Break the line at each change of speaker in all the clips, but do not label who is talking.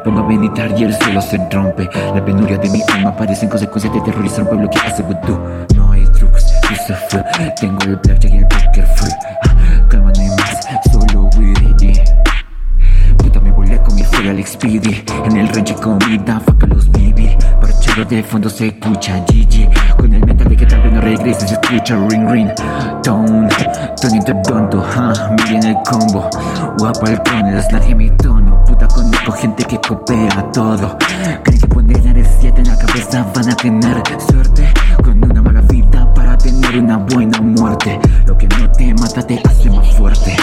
pongo a meditar y el cielo se rompe. La penuria de mi alma parecen consecuencias de terrorizar un pueblo que hace vudú. No hay trucos, yo soy full. Tengo el blackjack y el poker full. Calma, no hay más, solo weedy. Puta, me volé con mi full al Speedy. En el rancho comida, fuck a los BB. Parchero de fondo se escucha GG. Con el mental de que tal vez no regrese, se escucha ring ring. Tone interdondo, me viene el combo. Guapa el cone, slang en mi tono. Puta, conozco gente que coopera todo. Creen que poner el 7 en la cabeza van a tener suerte. Con una mala vida para tener una buena muerte. Lo que no te mata te hace más fuerte.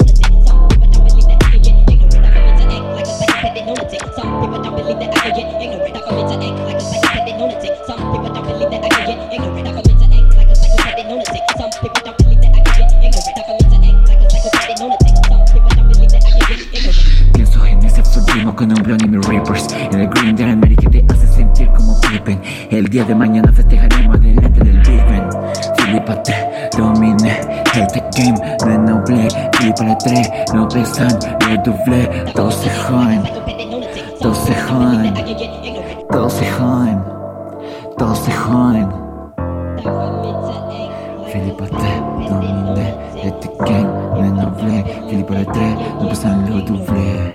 Pienso en ese futuro con un blonde y mis rappers. En el green de América que te hace sentir como Pippen. El día de mañana festejaremos delante del Big Ben. Flipate, domine, este game no es noble. Flipale 3, no pesan, lo doble. Todos se joden, todos se joden, todos se joden, todos se joden. Flipate, domine, este game no es noble. Flipale 3, no pesan, lo doble.